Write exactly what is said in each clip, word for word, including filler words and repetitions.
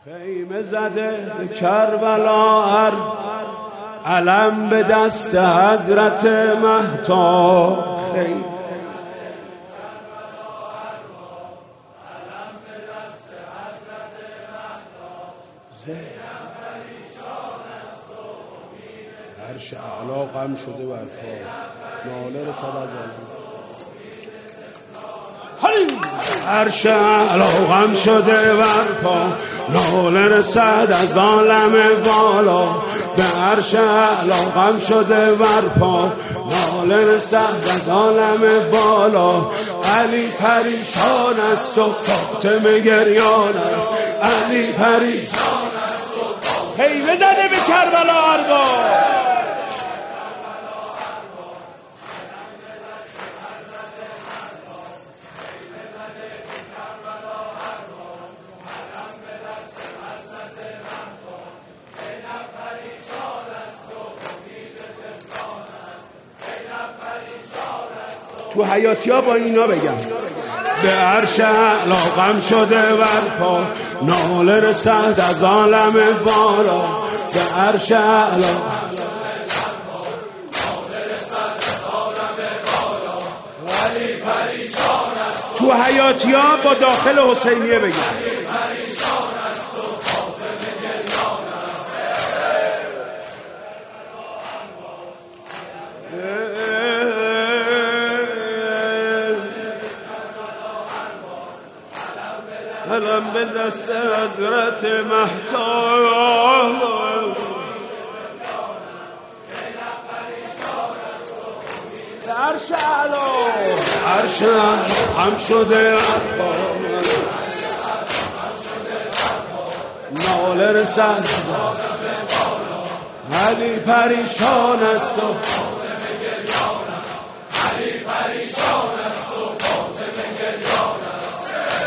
خیمه زده به کربلا هر علم به دست حضرت مهتاب. عرش اعلا غم شده برپا ناله رسد از عرش اعلا غم شده برپا ناله رسد از عالم بالا. به عرش اعلا غم شده برپا ناله رسد از عالم بالا. علی پریشان است و فاطمه گریان است. علی پریشان است و خیمه زده به کربلا ارباب. تو حیاتی ها با اینا بگم به عرش اعلا غم شده برپا ناله رسد از عالم بالا. به عرش اعلا علی پریشان است. تو حیاتی ها با داخل حسینیه بگم علم به دست حضرت مهتاب. عرش اعلا عرش غم شده ناله رسد علی پریشان است و علی پریشان است و فاطمه گریان است.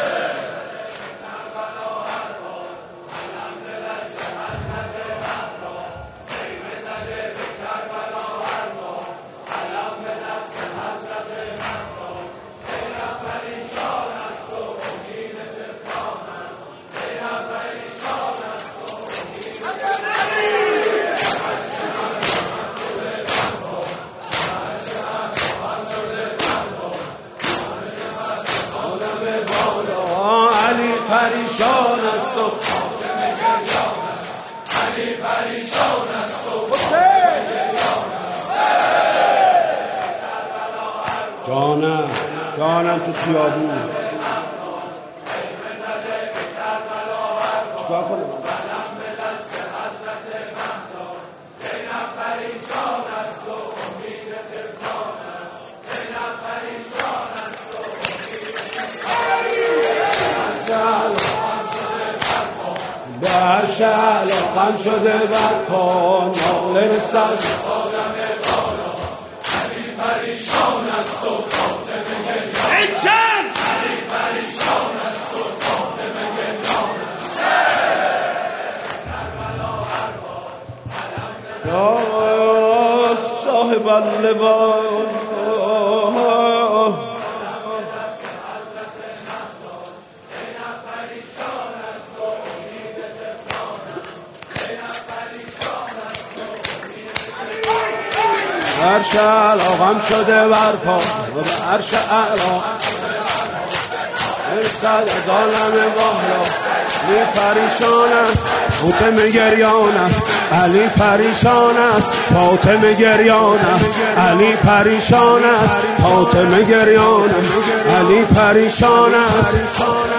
پریشان است و فاطمه گریان است. علی پریشان است و فاطمه گریان است. جانم جانم تو خیابون چیکار کنم؟ به عرش اعلا غم شده برپا ناله رسد عالم بالا. علی پریشان است و فاطمه گریان است. علی پریشان است و فاطمه گریان است. یا صاحب اللواء عرش اعلا غم شده برپا به عرش اعلا رسد از عالم بالا. علی پریشان است فاطمه گریان است. علی پریشان است فاطمه گریان است. علی پریشان است فاطمه گریان است. علی پریشان است.